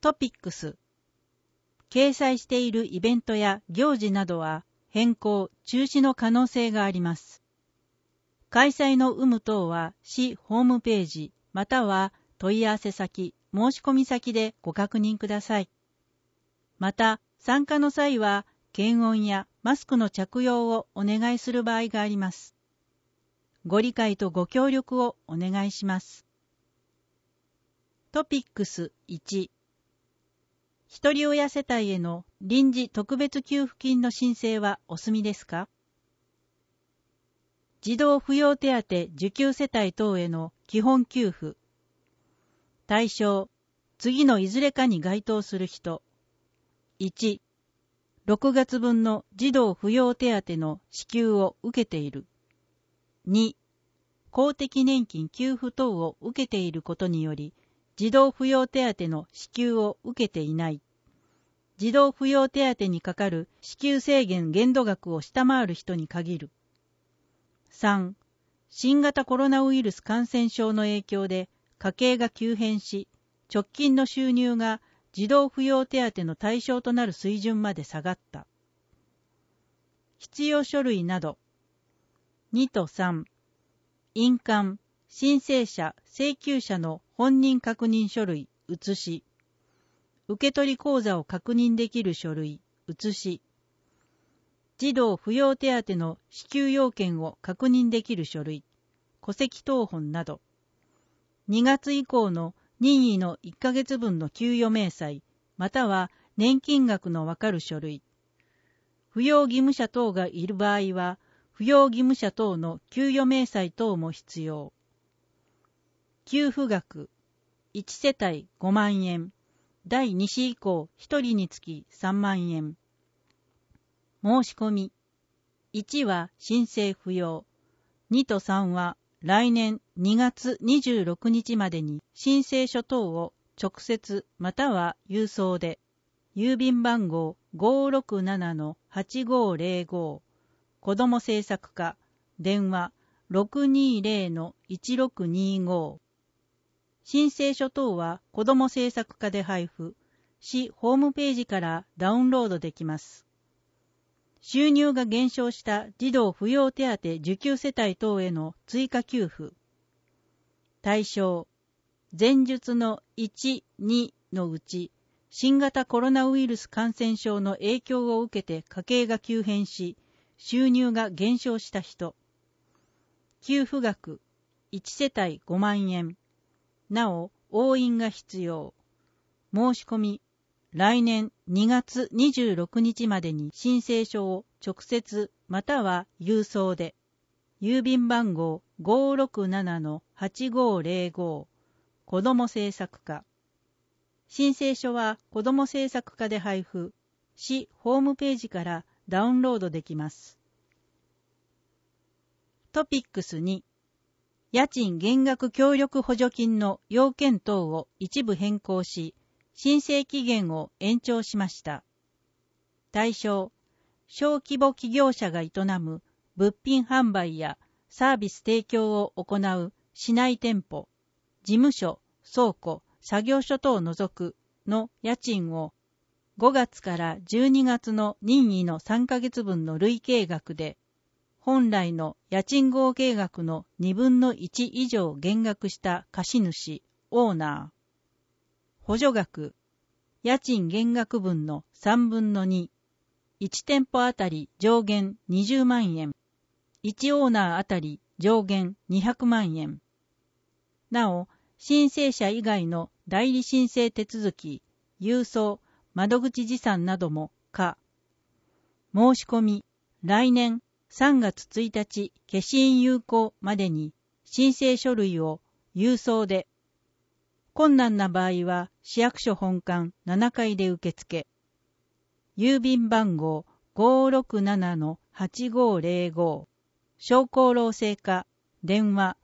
トピックス。掲載しているイベントや行事などは変更・中止の可能性があります。開催の有無等は市ホームページまたは問い合わせ先、申し込み先でご確認ください。また、参加の際は検温やマスクの着用をお願いする場合があります。ご理解とご協力をお願いします。トピックス1。ひとり親世帯への臨時特別給付金の申請はお済みですか？児童扶養手当受給世帯等への基本給付。対象、次のいずれかに該当する人。1、6月分の児童扶養手当の支給を受けている。2、公的年金給付等を受けていることにより、児童扶養手当の支給を受けていない。児童扶養手当にかかる支給制限限度額を下回る人に限る。3、新型コロナウイルス感染症の影響で家計が急変し、直近の収入が児童扶養手当の対象となる水準まで下がった。必要書類など。2と3、印鑑、申請者、請求者の本人確認書類、写し。受取口座を確認できる書類、写し。児童扶養手当の支給要件を確認できる書類、戸籍謄本など。2月以降の任意の1ヶ月分の給与明細、または年金額のわかる書類。扶養義務者等がいる場合は、扶養義務者等の給与明細等も必要。給付額、1世帯5万円、第2子以降1人につき3万円。申し込み、1は申請不要、2と3は来年2月26日までに申請書等を直接または郵送で、郵便番号 567-8505、子ども政策課、電話 620-1625。申請書等は子ども政策課で配布、市ホームページからダウンロードできます。収入が減少した児童扶養手当受給世帯等への追加給付。対象、前述の1、2のうち、新型コロナウイルス感染症の影響を受けて家計が急変し、収入が減少した人。給付額、1世帯5万円。なお、押印が必要。申し込み、来年2月26日までに申請書を直接または郵送で、郵便番号 567-8505、子ども政策課。申請書は子ども政策課で配布、市ホームページからダウンロードできます。トピックス2、家賃減額協力補助金の要件等を一部変更し、申請期限を延長しました。対象、小規模企業者が営む物品販売やサービス提供を行う市内店舗、事務所、倉庫、作業所等を除くの家賃を5月から12月の任意の3ヶ月分の累計額で、本来の家賃合計額の2分の1以上減額した貸主、オーナー。補助額、家賃減額分の3分の2、1店舗あたり上限20万円、1オーナーあたり上限200万円。なお、申請者以外の代理申請手続き、郵送、窓口持参なども可。申し込み、来年3月1日消印有効までに申請書類を郵送で、困難な場合は市役所本館7階で受付。郵便番号 567-8505、商工労政課、電話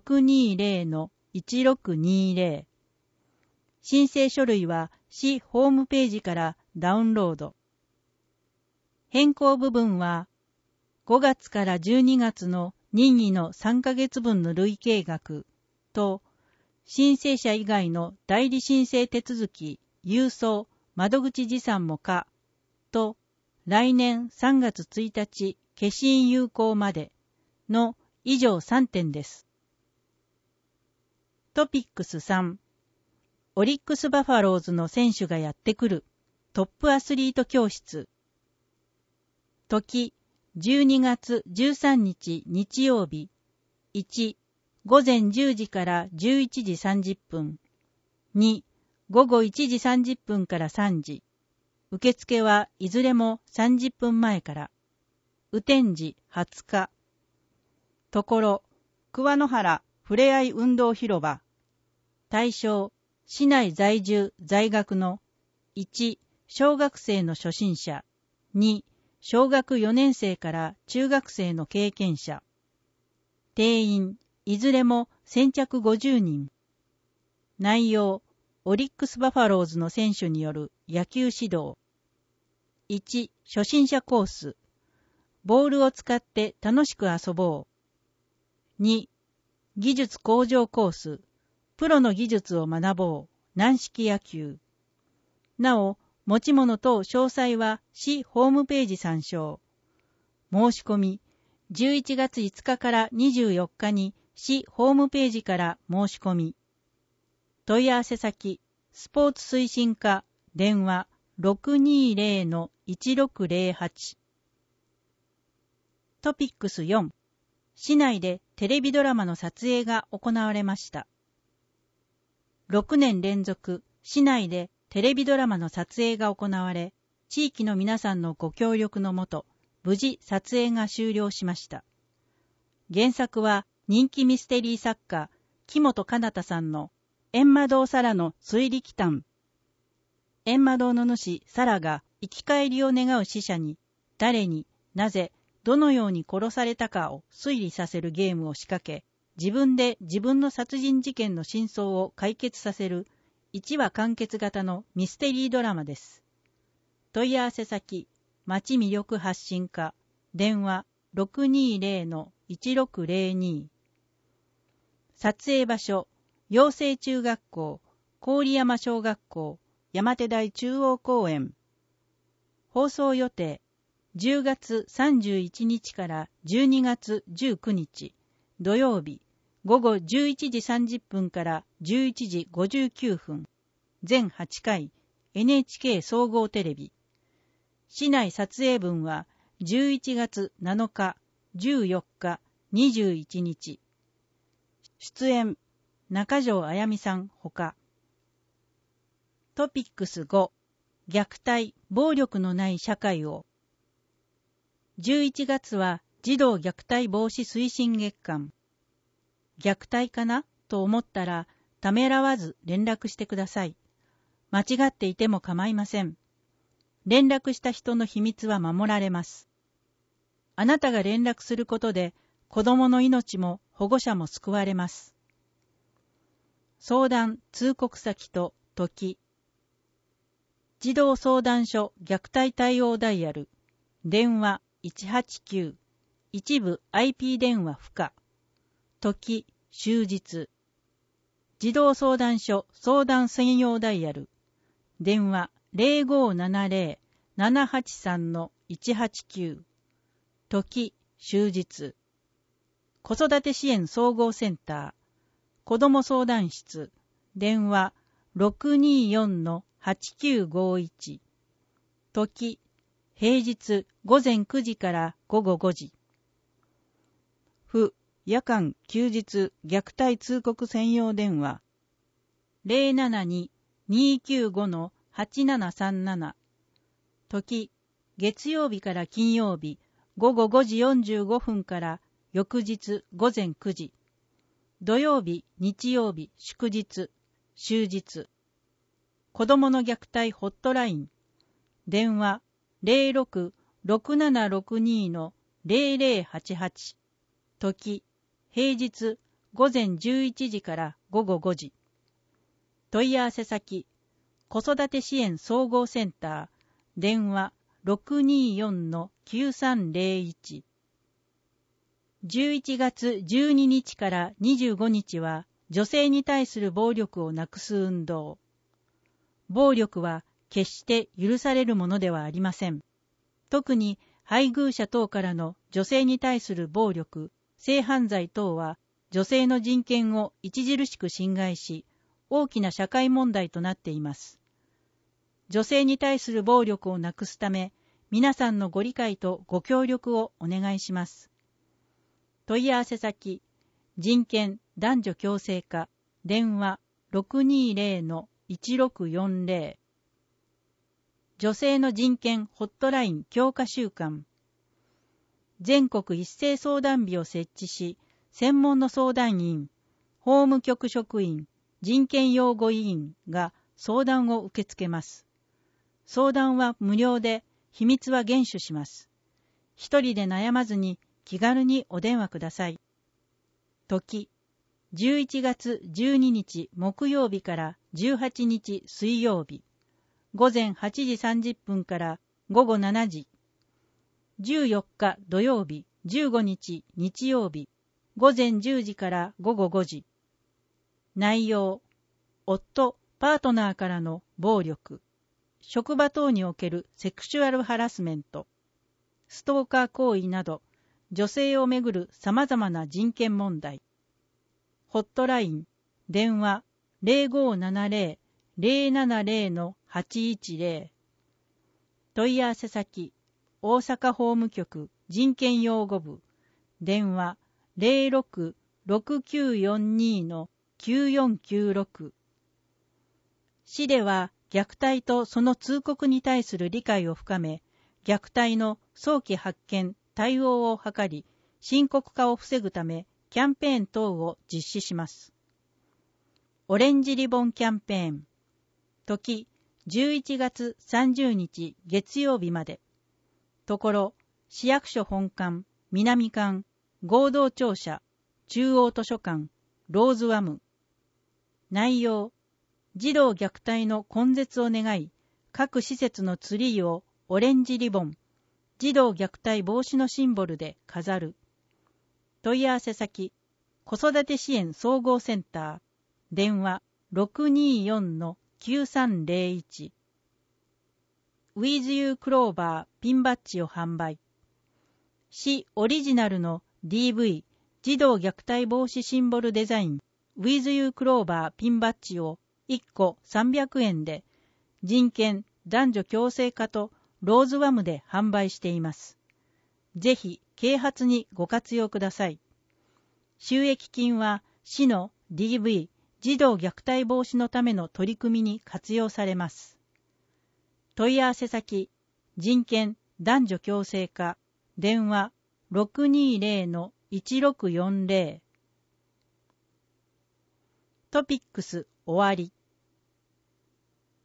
620-1620。申請書類は市ホームページからダウンロード。変更部分は5月から12月の任意の3ヶ月分の累計額と、申請者以外の代理申請手続き、 郵送窓口持参も可と来年3月1日消印有効までの以上3点です。トピックス3、オリックスバファローズの選手がやってくるトップアスリート教室。時12月13日日曜日。1、午前10時から11時30分。2、午後1時30分から3時。受付はいずれも30分前から。雨天時20日。ところ、桑野原ふれあい運動広場。対象、市内在住在学の1、小学生の初心者。2、小学4年生から中学生の経験者。定員、いずれも先着50人。内容、オリックスバファローズの選手による野球指導。1、初心者コース。ボールを使って楽しく遊ぼう。2、技術向上コース。プロの技術を学ぼう。軟式野球。なお、持ち物等詳細は市ホームページ参照。申し込み、11月5日から24日に市ホームページから申し込み。問い合わせ先、スポーツ推進課、電話 620-1608。トピックス4、市内でテレビドラマの撮影が行われました。6年連続、市内でテレビドラマの撮影が行われ、地域の皆さんのご協力のもと、無事撮影が終了しました。原作は人気ミステリー作家、木本奏太さんの閻魔堂サラの推理奇譚。閻魔堂の主サラが生き返りを願う死者に、誰に、なぜ、どのように殺されたかを推理させるゲームを仕掛け、自分で自分の殺人事件の真相を解決させる1話完結型のミステリードラマです。問い合わせ先、町魅力発信課、電話 620-1602。撮影場所、養成中学校、郡山小学校、山手台中央公園。放送予定、10月31日から12月19日、土曜日、午後11時30分から11時59分。全8回、NHK 総合テレビ。市内撮影分は11月7日、14日、21日。出演、中条あやみさんほか。トピックス5、虐待、暴力のない社会を。11月は児童虐待防止推進月間。虐待かなと思ったら、ためらわず連絡してください。間違っていても構いません。連絡した人の秘密は守られます。あなたが連絡することで、子供の命も保護者も救われます。相談・通告先と時。児童相談所虐待対応ダイヤル。電話189。一部 IP 電話不可。時、終日。児童相談所相談専用ダイヤル。電話 0570-783-189。時、終日。子育て支援総合センター。子ども相談室。電話 624-8951。時、平日午前9時から午後5時。夜間休日虐待通告専用電話 072-295-8737。時、月曜日から金曜日午後5時45分から翌日午前9時。土曜日、日曜日、祝日、終日。子どもの虐待ホットライン。電話 06-6762-0088。時、平日午前11時から午後5時。問い合わせ先、子育て支援総合センター。電話 624-9301。11月12日から25日は女性に対する暴力をなくす運動。 暴力は決して許されるものではありません。特に配偶者等からの女性に対する暴力、性犯罪等は女性の人権を著しく侵害し、大きな社会問題となっています。女性に対する暴力をなくすため、皆さんのご理解とご協力をお願いします。問い合わせ先、人権男女共生課、電話 620-1640。女性の人権ホットライン強化週間。全国一斉相談日を設置し、専門の相談員、法務局職員、人権擁護委員が相談を受け付けます。相談は無料で、秘密は厳守します。一人で悩まずに気軽にお電話ください。時、11月12日木曜日から18日水曜日、午前8時30分から午後7時、14日土曜日、15日日曜日、午前10時から午後5時。内容、夫、パートナーからの暴力、職場等におけるセクシュアルハラスメント、ストーカー行為など、女性をめぐる様々な人権問題。ホットライン、電話 0570-070-810。問い合わせ先、大阪法務局人権擁護部、電話 06-6942-9496。市では虐待とその通告に対する理解を深め、虐待の早期発見、対応を図り、深刻化を防ぐため、キャンペーン等を実施します。オレンジリボンキャンペーン。時、11月30日月曜日まで。ところ、市役所本館、南館、合同庁舎、中央図書館、ローズワム。内容、児童虐待の根絶を願い、各施設のツリーをオレンジリボン、児童虐待防止のシンボルで飾る。問い合わせ先、子育て支援総合センター、電話 624-9301。With You クローバーピンバッジを販売。市オリジナルの DV 児童虐待防止シンボルデザイン With You クローバーピンバッジを1個300円で、人権男女共生課とローズワムで販売しています。ぜひ啓発にご活用ください。収益金は市の DV 児童虐待防止のための取り組みに活用されます。問い合わせ先、人権男女共生課、電話 620-1640。トピックス終わり。